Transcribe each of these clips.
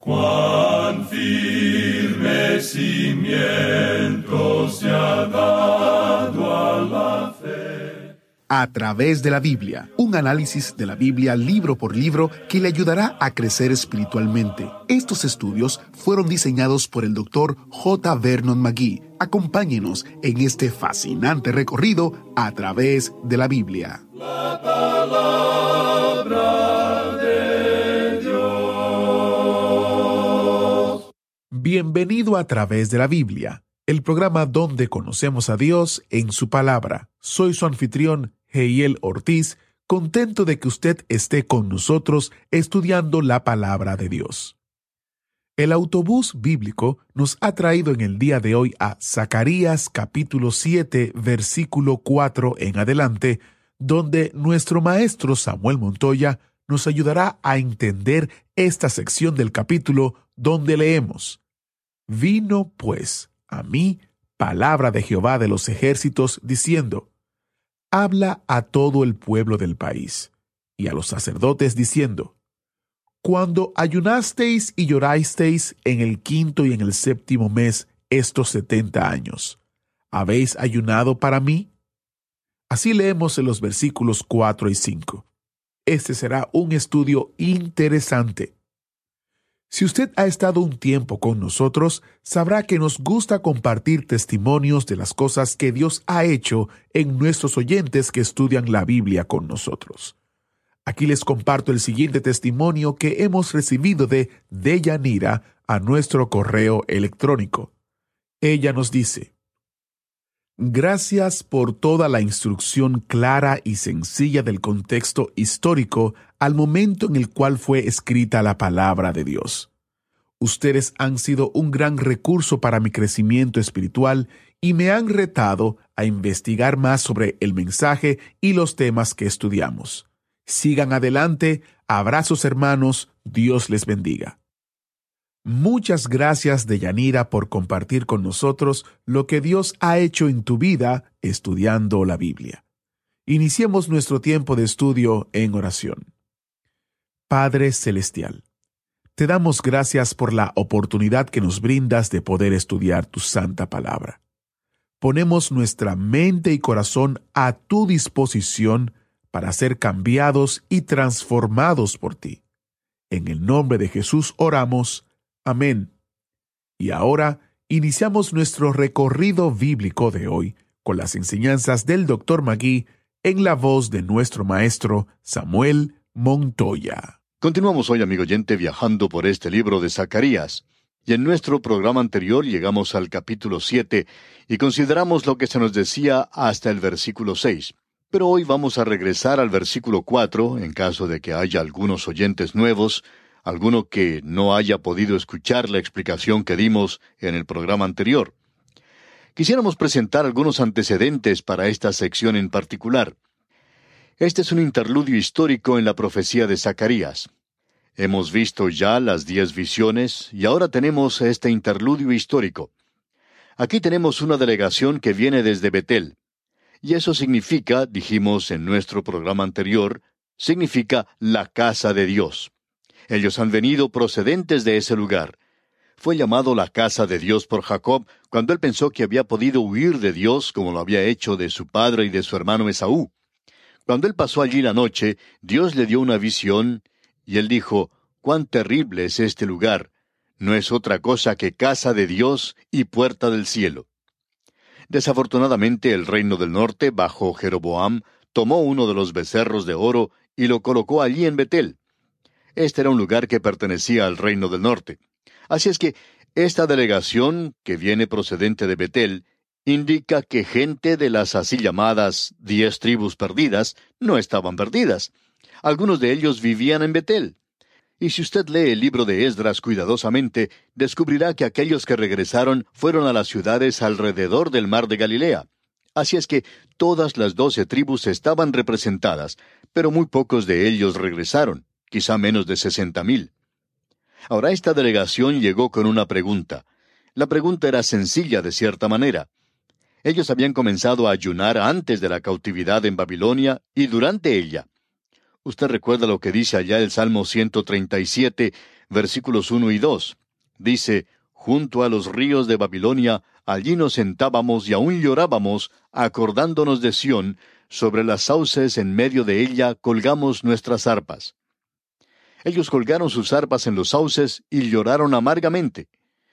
Cuán firme cimiento se ha dado a la fe. A través de la Biblia, un análisis de la Biblia libro por libro que le ayudará a crecer espiritualmente. Estos estudios fueron diseñados por el Dr. J. Vernon McGee. Acompáñenos en este fascinante recorrido a través de la Biblia. La palabra de Dios. Bienvenido a través de la Biblia, el programa donde conocemos a Dios en su palabra. Soy su anfitrión, Heiel Ortiz, contento de que usted esté con nosotros estudiando la palabra de Dios. El autobús bíblico nos ha traído en el día de hoy a Zacarías capítulo 7, versículo 4 en adelante, donde nuestro maestro Samuel Montoya nos ayudará a entender esta sección del capítulo donde leemos: Vino, pues, a mí palabra de Jehová de los ejércitos, diciendo: Habla a todo el pueblo del país, y a los sacerdotes, diciendo: Cuando ayunasteis y llorasteis en el 5º y en el 7º mes estos 70 años, ¿habéis ayunado para mí? Así leemos en los versículos 4 y 5. Este será un estudio interesante. Si usted ha estado un tiempo con nosotros, sabrá que nos gusta compartir testimonios de las cosas que Dios ha hecho en nuestros oyentes que estudian la Biblia con nosotros. Aquí les comparto el siguiente testimonio que hemos recibido de Deyanira a nuestro correo electrónico. Ella nos dice: Gracias por toda la instrucción clara y sencilla del contexto histórico al momento en el cual fue escrita la palabra de Dios. Ustedes han sido un gran recurso para mi crecimiento espiritual y me han retado a investigar más sobre el mensaje y los temas que estudiamos. Sigan adelante. Abrazos, hermanos. Dios les bendiga. Muchas gracias, Deyanira, por compartir con nosotros lo que Dios ha hecho en tu vida estudiando la Biblia. Iniciemos nuestro tiempo de estudio en oración. Padre Celestial, te damos gracias por la oportunidad que nos brindas de poder estudiar tu santa palabra. Ponemos nuestra mente y corazón a tu disposición para ser cambiados y transformados por ti. En el nombre de Jesús oramos. Amén. Y ahora iniciamos nuestro recorrido bíblico de hoy con las enseñanzas del Dr. McGee en la voz de nuestro maestro Samuel Montoya. Continuamos hoy, amigo oyente, viajando por este libro de Zacarías. Y en nuestro programa anterior llegamos al capítulo 7 y consideramos lo que se nos decía hasta el versículo 6. Pero hoy vamos a regresar al versículo 4, en caso de que haya algunos oyentes nuevos, alguno que no haya podido escuchar la explicación que dimos en el programa anterior. Quisiéramos presentar algunos antecedentes para esta sección en particular. Este es un interludio histórico en la profecía de Zacarías. Hemos visto ya las 10 visiones y ahora tenemos este interludio histórico. Aquí tenemos una delegación que viene desde Betel. Y eso significa, dijimos en nuestro programa anterior, significa la casa de Dios. Ellos han venido procedentes de ese lugar. Fue llamado la casa de Dios por Jacob cuando él pensó que había podido huir de Dios como lo había hecho de su padre y de su hermano Esaú. Cuando él pasó allí la noche, Dios le dio una visión y él dijo: «¡Cuán terrible es este lugar! No es otra cosa que casa de Dios y puerta del cielo». Desafortunadamente, el reino del norte, bajo Jeroboam, tomó uno de los becerros de oro y lo colocó allí en Betel. Este era un lugar que pertenecía al reino del norte. Así es que esta delegación, que viene procedente de Betel, indica que gente de las así llamadas 10 tribus perdidas no estaban perdidas. Algunos de ellos vivían en Betel. Y si usted lee el libro de Esdras cuidadosamente, descubrirá que aquellos que regresaron fueron a las ciudades alrededor del mar de Galilea. Así es que todas las 12 tribus estaban representadas, pero muy pocos de ellos regresaron, quizá menos de 60,000. Ahora esta delegación llegó con una pregunta. La pregunta era sencilla de cierta manera. Ellos habían comenzado a ayunar antes de la cautividad en Babilonia y durante ella. Usted recuerda lo que dice allá el Salmo 137, versículos 1 y 2. Dice, junto a los ríos de Babilonia, allí nos sentábamos y aún llorábamos, acordándonos de Sión, sobre las sauces en medio de ella colgamos nuestras arpas. Ellos colgaron sus arpas en los sauces y lloraron amargamente.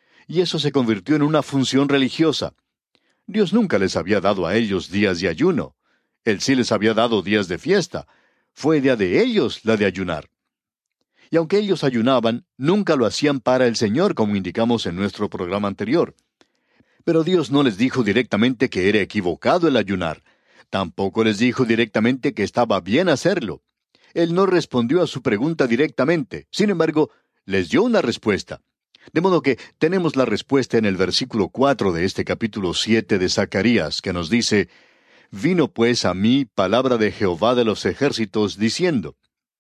Y eso se convirtió en una función religiosa. Dios nunca les había dado a ellos días de ayuno. Él sí les había dado días de fiesta. Fue idea de ellos la de ayunar. Y aunque ellos ayunaban, nunca lo hacían para el Señor, como indicamos en nuestro programa anterior. Pero Dios no les dijo directamente que era equivocado el ayunar. Tampoco les dijo directamente que estaba bien hacerlo. Él no respondió a su pregunta directamente. Sin embargo, les dio una respuesta. De modo que tenemos la respuesta en el versículo 4 de este capítulo 7 de Zacarías, que nos dice, «Vino pues a mí palabra de Jehová de los ejércitos, diciendo».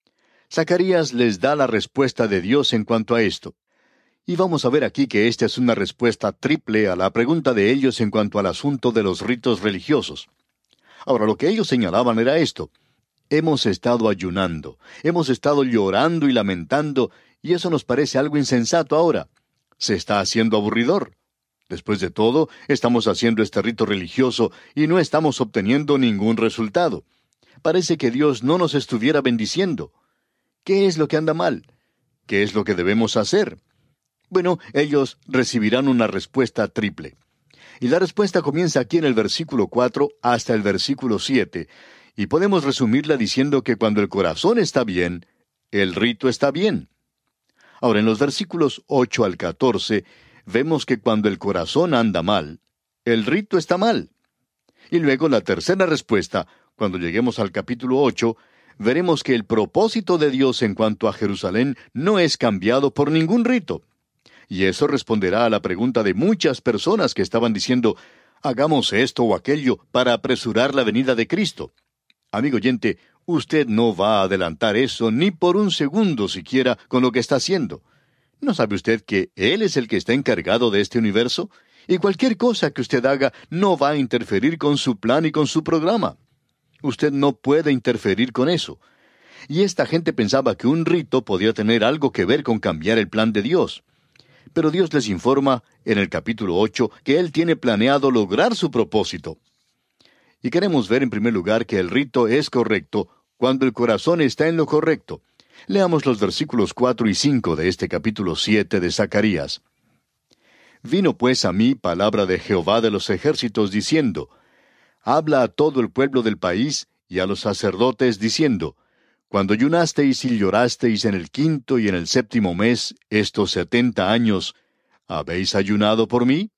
Zacarías les da la respuesta de Dios en cuanto a esto. Y vamos a ver aquí que esta es una respuesta triple a la pregunta de ellos en cuanto al asunto de los ritos religiosos. Ahora, lo que ellos señalaban era esto. Hemos estado ayunando, hemos estado llorando y lamentando, y eso nos parece algo insensato ahora. Se está haciendo aburridor. Después de todo, estamos haciendo este rito religioso y no estamos obteniendo ningún resultado. Parece que Dios no nos estuviera bendiciendo. ¿Qué es lo que anda mal? ¿Qué es lo que debemos hacer? Bueno, ellos recibirán una respuesta triple. Y la respuesta comienza aquí en el versículo 4 hasta el versículo 7, y podemos resumirla diciendo que cuando el corazón está bien, el rito está bien. Ahora, en los versículos 8 al 14, vemos que cuando el corazón anda mal, el rito está mal. Y luego la tercera respuesta, cuando lleguemos al capítulo 8, veremos que el propósito de Dios en cuanto a Jerusalén no es cambiado por ningún rito. Y eso responderá a la pregunta de muchas personas que estaban diciendo, hagamos esto o aquello para apresurar la venida de Cristo. Amigo oyente, usted no va a adelantar eso ni por un segundo siquiera con lo que está haciendo. ¿No sabe usted que Él es el que está encargado de este universo? Y cualquier cosa que usted haga no va a interferir con su plan y con su programa. Usted no puede interferir con eso. Y esta gente pensaba que un rito podía tener algo que ver con cambiar el plan de Dios. Pero Dios les informa en el capítulo 8 que Él tiene planeado lograr su propósito. Y queremos ver en primer lugar que el rito es correcto cuando el corazón está en lo correcto. Leamos los versículos 4 y 5 de este capítulo 7 de Zacarías. Vino pues a mí palabra de Jehová de los ejércitos diciendo, habla a todo el pueblo del país y a los sacerdotes diciendo, cuando ayunasteis y llorasteis en el 5º y en el 7º mes, estos 70 años, ¿habéis ayunado por mí?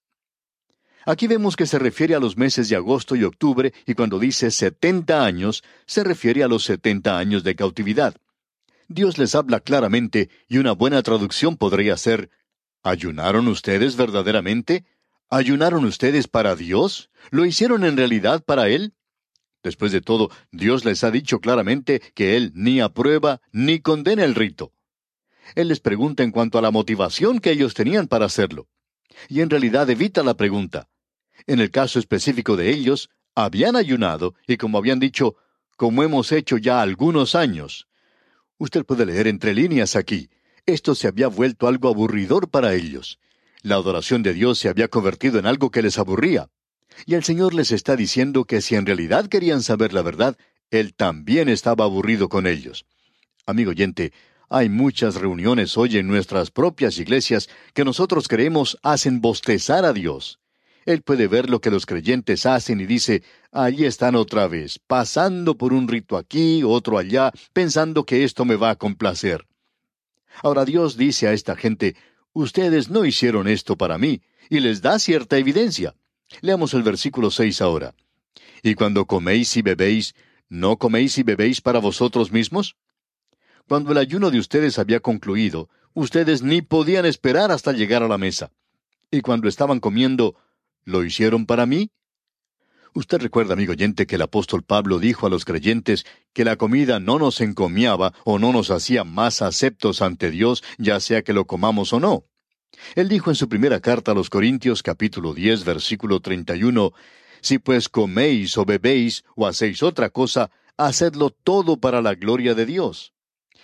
Aquí vemos que se refiere a los meses de agosto y octubre, y cuando dice 70 años, se refiere a los 70 años de cautividad. Dios les habla claramente, y una buena traducción podría ser, ¿ayunaron ustedes verdaderamente? ¿Ayunaron ustedes para Dios? ¿Lo hicieron en realidad para Él? Después de todo, Dios les ha dicho claramente que Él ni aprueba ni condena el rito. Él les pregunta en cuanto a la motivación que ellos tenían para hacerlo. Y en realidad evita la pregunta. En el caso específico de ellos, habían ayunado, y como habían dicho, como hemos hecho ya algunos años. Usted puede leer entre líneas aquí. Esto se había vuelto algo aburridor para ellos. La adoración de Dios se había convertido en algo que les aburría. Y el Señor les está diciendo que si en realidad querían saber la verdad, Él también estaba aburrido con ellos. Amigo oyente, hay muchas reuniones hoy en nuestras propias iglesias que nosotros creemos hacen bostezar a Dios. Él puede ver lo que los creyentes hacen y dice, allí están otra vez, pasando por un rito aquí, otro allá, pensando que esto me va a complacer. Ahora Dios dice a esta gente, ustedes no hicieron esto para mí, y les da cierta evidencia. Leamos el versículo 6 ahora. Y cuando coméis y bebéis, ¿no coméis y bebéis para vosotros mismos? Cuando el ayuno de ustedes había concluido, ustedes ni podían esperar hasta llegar a la mesa. Y cuando estaban comiendo, ¿lo hicieron para mí? Usted recuerda, amigo oyente, que el apóstol Pablo dijo a los creyentes que la comida no nos encomiaba o no nos hacía más aceptos ante Dios, ya sea que lo comamos o no. Él dijo en su primera carta a los Corintios, capítulo 10, versículo 31, si pues coméis o bebéis o hacéis otra cosa, hacedlo todo para la gloria de Dios.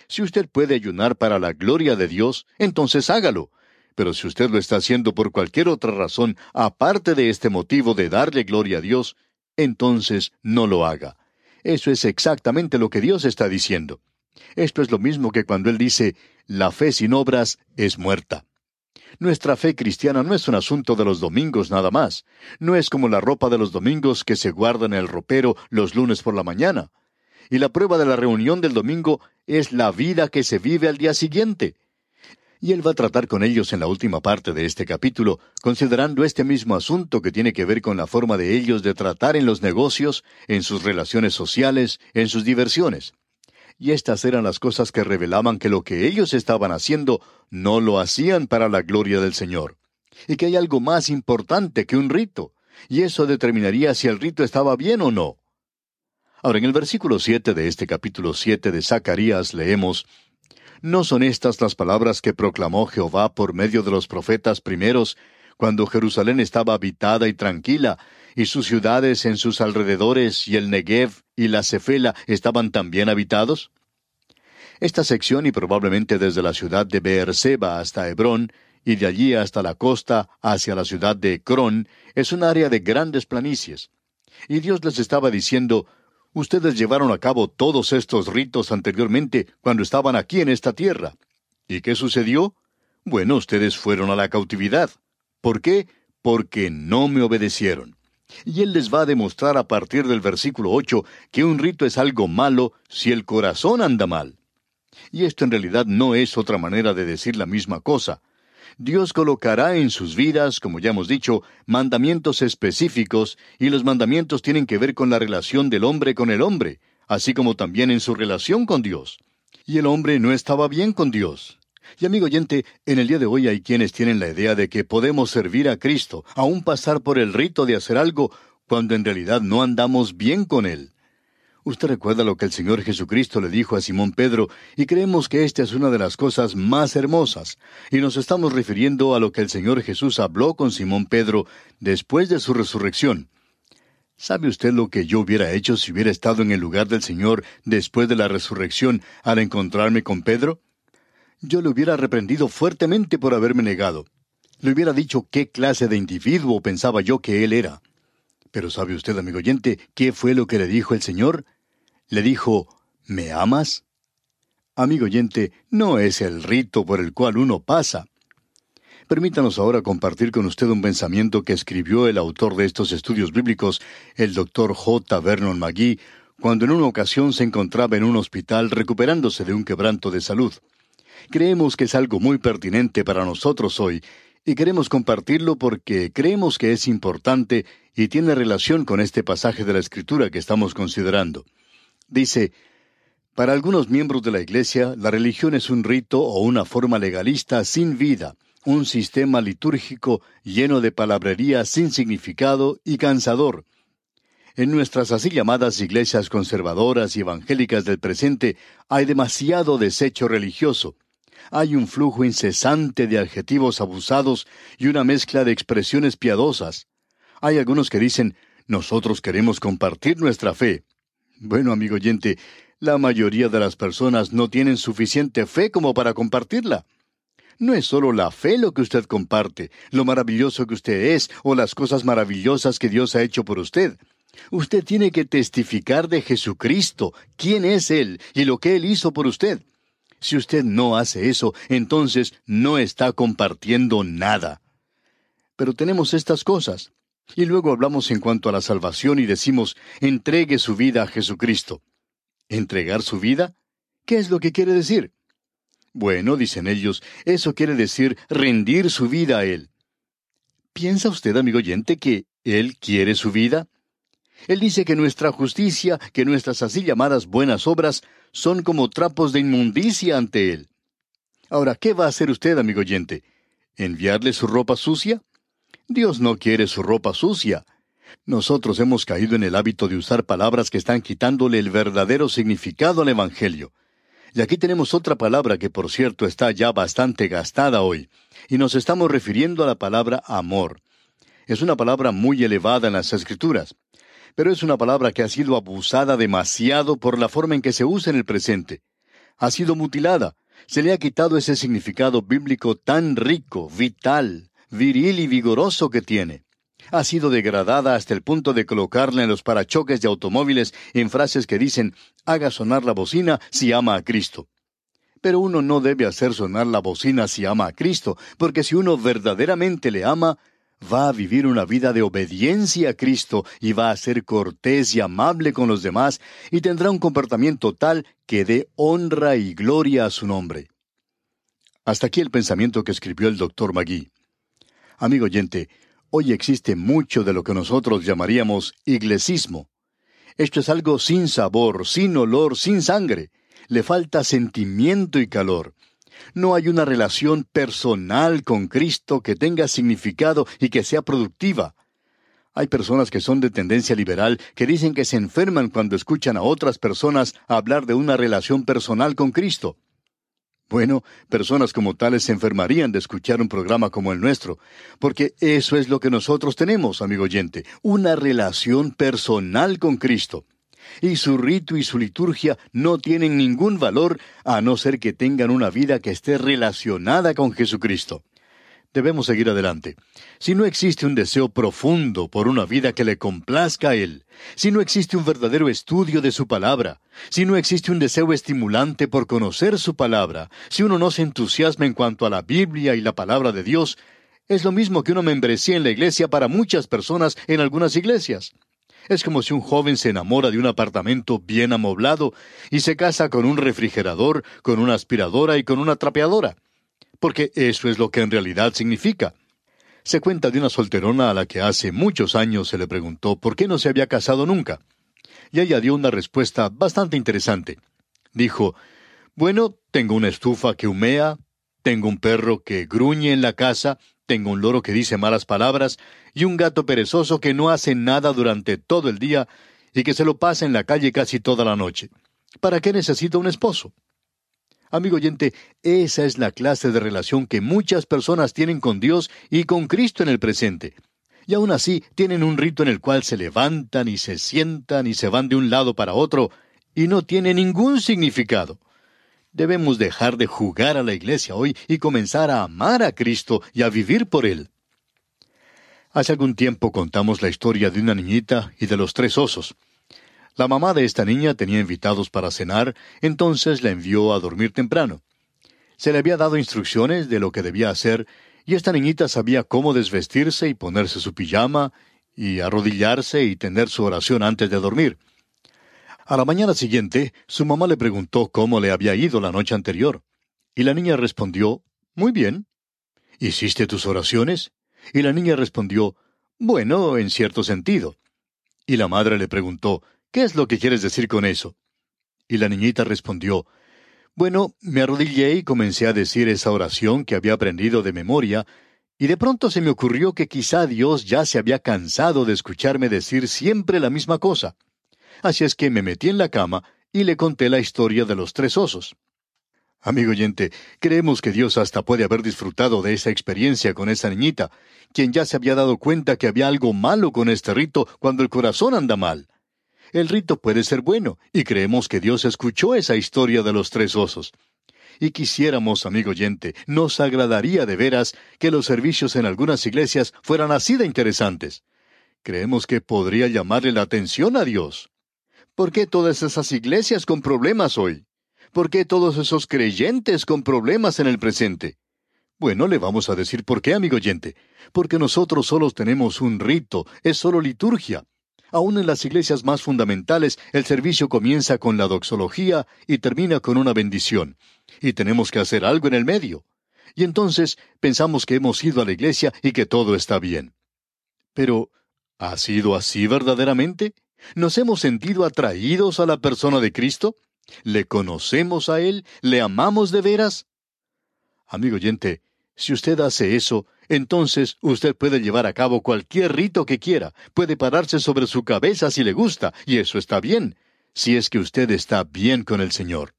Si usted puede ayunar para la gloria de Dios, entonces hágalo. Pero si usted lo está haciendo por cualquier otra razón, aparte de este motivo de darle gloria a Dios, entonces no lo haga. Eso es exactamente lo que Dios está diciendo. Esto es lo mismo que cuando Él dice, la fe sin obras es muerta. Nuestra fe cristiana no es un asunto de los domingos nada más. No es como la ropa de los domingos que se guarda en el ropero los lunes por la mañana. Y la prueba de la reunión del domingo es la vida que se vive al día siguiente. Y Él va a tratar con ellos en la última parte de este capítulo, considerando este mismo asunto que tiene que ver con la forma de ellos de tratar en los negocios, en sus relaciones sociales, en sus diversiones. Y estas eran las cosas que revelaban que lo que ellos estaban haciendo no lo hacían para la gloria del Señor. Y que hay algo más importante que un rito, y eso determinaría si el rito estaba bien o no. Ahora, en el versículo 7 de este capítulo 7 de Zacarías leemos, ¿no son estas las palabras que proclamó Jehová por medio de los profetas primeros, cuando Jerusalén estaba habitada y tranquila, y sus ciudades en sus alrededores, y el Negev y la Cefela estaban también habitados? Esta sección, y probablemente desde la ciudad de Beerseba hasta Hebrón, y de allí hasta la costa, hacia la ciudad de Ecrón, es un área de grandes planicies. Y Dios les estaba diciendo, ustedes llevaron a cabo todos estos ritos anteriormente cuando estaban aquí en esta tierra. ¿Y qué sucedió? Bueno, ustedes fueron a la cautividad. ¿Por qué? Porque no me obedecieron. Y Él les va a demostrar a partir del versículo 8 que un rito es algo malo si el corazón anda mal. Y esto en realidad no es otra manera de decir la misma cosa. Dios colocará en sus vidas, como ya hemos dicho, mandamientos específicos, y los mandamientos tienen que ver con la relación del hombre con el hombre, así como también en su relación con Dios. Y el hombre no estaba bien con Dios. Y amigo oyente, en el día de hoy hay quienes tienen la idea de que podemos servir a Cristo, aún pasar por el rito de hacer algo, cuando en realidad no andamos bien con Él. Usted recuerda lo que el Señor Jesucristo le dijo a Simón Pedro, y creemos que esta es una de las cosas más hermosas, y nos estamos refiriendo a lo que el Señor Jesús habló con Simón Pedro después de su resurrección. ¿Sabe usted lo que yo hubiera hecho si hubiera estado en el lugar del Señor después de la resurrección al encontrarme con Pedro? Yo le hubiera reprendido fuertemente por haberme negado. Le hubiera dicho qué clase de individuo pensaba yo que él era. Pero ¿sabe usted, amigo oyente, qué fue lo que le dijo el Señor? Le dijo, ¿me amas? Amigo oyente, no es el rito por el cual uno pasa. Permítanos ahora compartir con usted un pensamiento que escribió el autor de estos estudios bíblicos, el Dr. J. Vernon McGee, cuando en una ocasión se encontraba en un hospital recuperándose de un quebranto de salud. Creemos que es algo muy pertinente para nosotros hoy, y queremos compartirlo porque creemos que es importante y tiene relación con este pasaje de la Escritura que estamos considerando. Dice, para algunos miembros de la Iglesia, la religión es un rito o una forma legalista sin vida, un sistema litúrgico lleno de palabrería sin significado y cansador. En nuestras así llamadas iglesias conservadoras y evangélicas del presente hay demasiado desecho religioso. Hay un flujo incesante de adjetivos abusados y una mezcla de expresiones piadosas. Hay algunos que dicen, nosotros queremos compartir nuestra fe. Bueno, amigo oyente, la mayoría de las personas no tienen suficiente fe como para compartirla. No es solo la fe lo que usted comparte, lo maravilloso que usted es o las cosas maravillosas que Dios ha hecho por usted. Usted tiene que testificar de Jesucristo, quién es Él y lo que Él hizo por usted. Si usted no hace eso, entonces no está compartiendo nada. Pero tenemos estas cosas. Y luego hablamos en cuanto a la salvación y decimos, entregue su vida a Jesucristo. ¿Entregar su vida? ¿Qué es lo que quiere decir? Bueno, dicen ellos, eso quiere decir rendir su vida a Él. ¿Piensa usted, amigo oyente, que Él quiere su vida? Él dice que nuestra justicia, que nuestras así llamadas buenas obras, son como trapos de inmundicia ante Él. Ahora, ¿qué va a hacer usted, amigo oyente? ¿Enviarle su ropa sucia? Dios no quiere su ropa sucia. Nosotros hemos caído en el hábito de usar palabras que están quitándole el verdadero significado al Evangelio. Y aquí tenemos otra palabra que, por cierto, está ya bastante gastada hoy, y nos estamos refiriendo a la palabra amor. Es una palabra muy elevada en las Escrituras, pero es una palabra que ha sido abusada demasiado por la forma en que se usa en el presente. Ha sido mutilada. Se le ha quitado ese significado bíblico tan rico, vital, viril y vigoroso que tiene. Ha sido degradada hasta el punto de colocarla en los parachoques de automóviles en frases que dicen, haga sonar la bocina si ama a Cristo. Pero uno no debe hacer sonar la bocina si ama a Cristo, porque si uno verdaderamente le ama, va a vivir una vida de obediencia a Cristo y va a ser cortés y amable con los demás y tendrá un comportamiento tal que dé honra y gloria a su nombre. Hasta aquí el pensamiento que escribió el Dr. Magee. Amigo oyente, hoy existe mucho de lo que nosotros llamaríamos iglesismo. Esto es algo sin sabor, sin olor, sin sangre. Le falta sentimiento y calor. No hay una relación personal con Cristo que tenga significado y que sea productiva. Hay personas que son de tendencia liberal que dicen que se enferman cuando escuchan a otras personas hablar de una relación personal con Cristo. Bueno, personas como tales se enfermarían de escuchar un programa como el nuestro, porque eso es lo que nosotros tenemos, amigo oyente, una relación personal con Cristo. Y su rito y su liturgia no tienen ningún valor a no ser que tengan una vida que esté relacionada con Jesucristo. Debemos seguir adelante. Si no existe un deseo profundo por una vida que le complazca a Él, si no existe un verdadero estudio de su palabra, si no existe un deseo estimulante por conocer su palabra, si uno no se entusiasma en cuanto a la Biblia y la palabra de Dios, es lo mismo que una membresía en la iglesia para muchas personas en algunas iglesias. Es como si un joven se enamora de un apartamento bien amoblado y se casa con un refrigerador, con una aspiradora y con una trapeadora. Porque eso es lo que en realidad significa. Se cuenta de una solterona a la que hace muchos años se le preguntó por qué no se había casado nunca. Y ella dio una respuesta bastante interesante. Dijo, bueno, tengo una estufa que humea, tengo un perro que gruñe en la casa, tengo un loro que dice malas palabras y un gato perezoso que no hace nada durante todo el día y que se lo pasa en la calle casi toda la noche. ¿Para qué necesita un esposo? Amigo oyente, esa es la clase de relación que muchas personas tienen con Dios y con Cristo en el presente. Y aún así tienen un rito en el cual se levantan y se sientan y se van de un lado para otro y no tiene ningún significado. Debemos dejar de jugar a la iglesia hoy y comenzar a amar a Cristo y a vivir por Él. Hace algún tiempo contamos la historia de una niñita y de los 3 osos. La mamá de esta niña tenía invitados para cenar, entonces la envió a dormir temprano. Se le había dado instrucciones de lo que debía hacer, y esta niñita sabía cómo desvestirse y ponerse su pijama, y arrodillarse y tener su oración antes de dormir. A la mañana siguiente, su mamá le preguntó cómo le había ido la noche anterior, y la niña respondió, muy bien. ¿Hiciste tus oraciones? Y la niña respondió, bueno, en cierto sentido. Y la madre le preguntó, ¿qué es lo que quieres decir con eso? Y la niñita respondió, bueno, me arrodillé y comencé a decir esa oración que había aprendido de memoria, y de pronto se me ocurrió que quizá Dios ya se había cansado de escucharme decir siempre la misma cosa. Así es que me metí en la cama y le conté la historia de los 3 osos. Amigo oyente, creemos que Dios hasta puede haber disfrutado de esa experiencia con esa niñita, quien ya se había dado cuenta que había algo malo con este rito cuando el corazón anda mal. El rito puede ser bueno, y creemos que Dios escuchó esa historia de los 3 osos. Y quisiéramos, amigo oyente, nos agradaría de veras que los servicios en algunas iglesias fueran así de interesantes. Creemos que podría llamarle la atención a Dios. ¿Por qué todas esas iglesias con problemas hoy? ¿Por qué todos esos creyentes con problemas en el presente? Bueno, le vamos a decir por qué, amigo oyente. Porque nosotros solos tenemos un rito, es solo liturgia. Aún en las iglesias más fundamentales, el servicio comienza con la doxología y termina con una bendición. Y tenemos que hacer algo en el medio. Y entonces pensamos que hemos ido a la iglesia y que todo está bien. Pero, ¿ha sido así verdaderamente? ¿Nos hemos sentido atraídos a la persona de Cristo? ¿Le conocemos a Él? ¿Le amamos de veras? Amigo oyente, si usted hace eso, entonces usted puede llevar a cabo cualquier rito que quiera, puede pararse sobre su cabeza si le gusta, y eso está bien, si es que usted está bien con el Señor.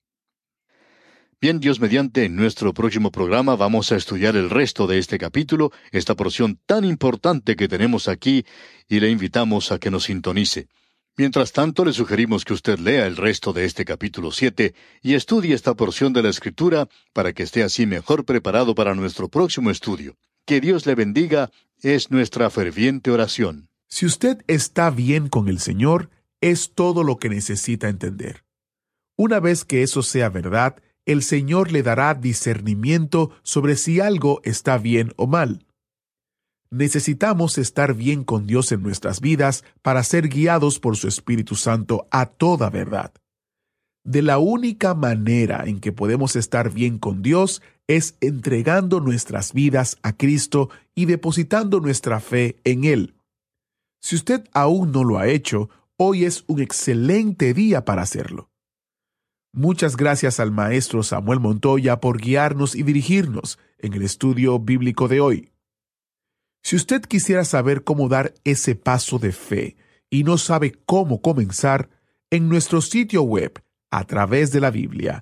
Bien, Dios mediante, en nuestro próximo programa vamos a estudiar el resto de este capítulo, esta porción tan importante que tenemos aquí, y le invitamos a que nos sintonice. Mientras tanto, le sugerimos que usted lea el resto de este capítulo 7 y estudie esta porción de la Escritura para que esté así mejor preparado para nuestro próximo estudio. Que Dios le bendiga es nuestra ferviente oración. Si usted está bien con el Señor, es todo lo que necesita entender. Una vez que eso sea verdad, el Señor le dará discernimiento sobre si algo está bien o mal. Necesitamos estar bien con Dios en nuestras vidas para ser guiados por su Espíritu Santo a toda verdad. De la única manera en que podemos estar bien con Dios es entregando nuestras vidas a Cristo y depositando nuestra fe en Él. Si usted aún no lo ha hecho, hoy es un excelente día para hacerlo. Muchas gracias al maestro Samuel Montoya por guiarnos y dirigirnos en el estudio bíblico de hoy. Si usted quisiera saber cómo dar ese paso de fe y no sabe cómo comenzar, en nuestro sitio web, a través de la Biblia.org,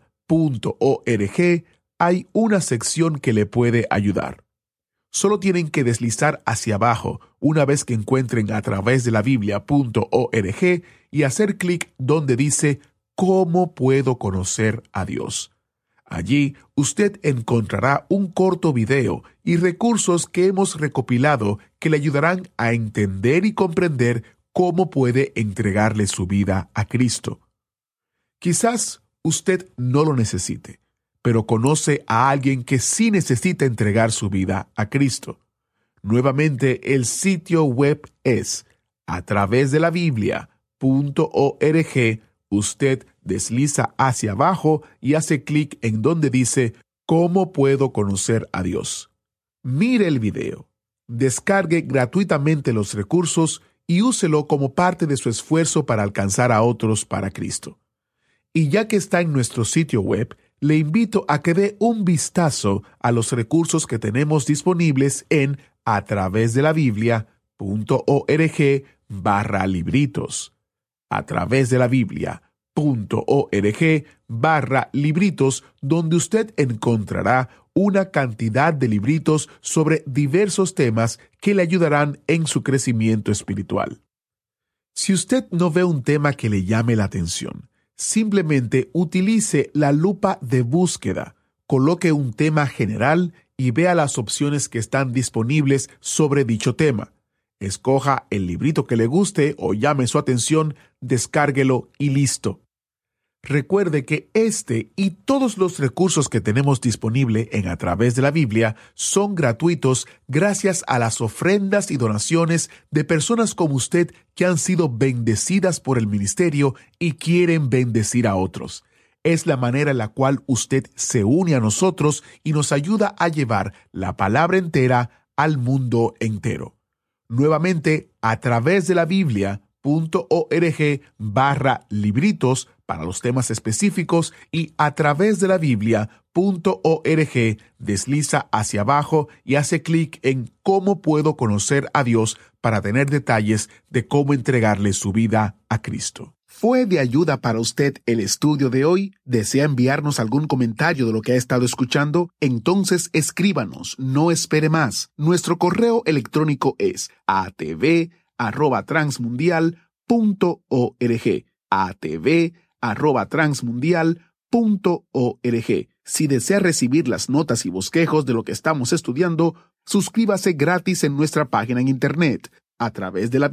hay una sección que le puede ayudar. Solo tienen que deslizar hacia abajo una vez que encuentren a través de la Biblia.org y hacer clic donde dice ¿Cómo puedo conocer a Dios? Allí usted encontrará un corto video y recursos que hemos recopilado que le ayudarán a entender y comprender cómo puede entregarle su vida a Cristo. Quizás usted no lo necesite, pero conoce a alguien que sí necesita entregar su vida a Cristo. Nuevamente, el sitio web es a través de la Biblia.org. Usted desliza hacia abajo y hace clic en donde dice ¿Cómo puedo conocer a Dios? Mire el video, descargue gratuitamente los recursos y úselo como parte de su esfuerzo para alcanzar a otros para Cristo. Y ya que está en nuestro sitio web, le invito a que dé un vistazo a los recursos que tenemos disponibles en a través de la Biblia.org/libritos. A través de la Biblia.org/libritos, donde usted encontrará una cantidad de libritos sobre diversos temas que le ayudarán en su crecimiento espiritual. Si usted no ve un tema que le llame la atención, simplemente utilice la lupa de búsqueda, coloque un tema general y vea las opciones que están disponibles sobre dicho tema. Escoja el librito que le guste o llame su atención, descárguelo y listo. Recuerde que este y todos los recursos que tenemos disponible en A Través de la Biblia son gratuitos gracias a las ofrendas y donaciones de personas como usted que han sido bendecidas por el ministerio y quieren bendecir a otros. Es la manera en la cual usted se une a nosotros y nos ayuda a llevar la palabra entera al mundo entero. Nuevamente, a través de la Biblia.org/libritos para los temas específicos y a través de la Biblia.org desliza hacia abajo y hace clic en ¿Cómo puedo conocer a Dios? Para tener detalles de cómo entregarle su vida a Cristo. ¿Fue de ayuda para usted el estudio de hoy? ¿Desea enviarnos algún comentario de lo que ha estado escuchando? Entonces escríbanos, no espere más. Nuestro correo electrónico es atv@transmundial.org. atv@transmundial.org. Si desea recibir las notas y bosquejos de lo que estamos estudiando, suscríbase gratis en nuestra página en internet, a través de la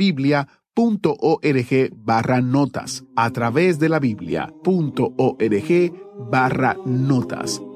Biblia.org/notas, a través de la Biblia.org/notas.